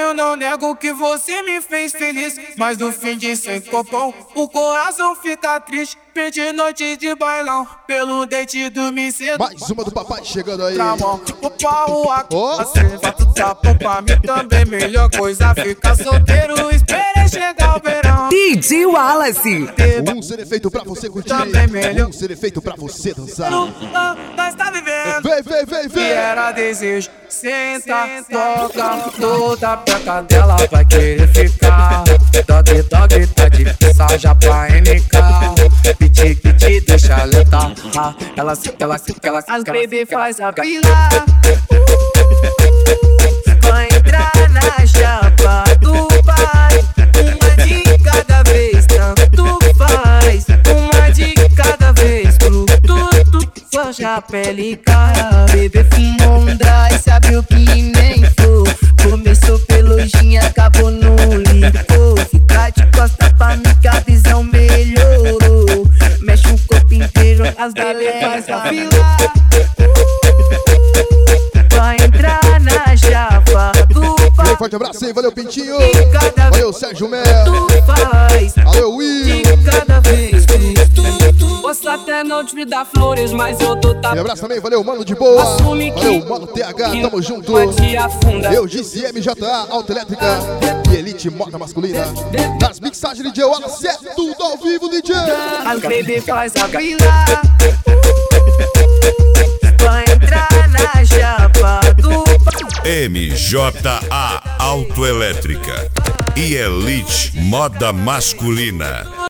Eu não nego que você me fez feliz, mas no fim de sem copão o coração fica triste. Perdi noite de bailão, pelo dente dormir cedo. Mais uma do papai chegando aí. Tramão, o pau aqui, você vai tudo pra mim também. Melhor coisa ficar solteiro, esperei chegar o verão. DJ Wallace. Um CD feito pra você curtir, também melhor. um CD feito pra você dançar. Nós tá vivendo, Vem. e era desejo. Senta, toca, toda peca dela vai querer ficar. Dog, tá de já pra MK. Piti, deixa letal. Ela as baby faz a fila. Vai entrar na chapa do pai. Uma de cada vez, tanto faz. Uma de cada vez, pro tudo. Forja a pele, cara. Bebê fumou um dry, sabe o que nem for. Começou pelojinha, acabou no licor. Fica de costa pra mim que a visão melhorou. Mexe o corpo inteiro, as bebê faz a fila. Vai entrar na chapa do pai. Forte abraço aí, valeu Pintinho. Valeu Valeu Sérgio Melo. faz. Valeu Will. De cada vez, Posso até não te dar flores, mas eu tô E abraço também, valeu Mano de Boa. Valeu Mano TH, tamo junto. Eu disse MJA, Autoelétrica e Elite Moda Masculina. Nas mixagens DJ Wallace, é tudo ao vivo, DJ. as baby faz a fila. Vai entrar na chapa do pai. MJA Autoelétrica e Elite Moda Masculina.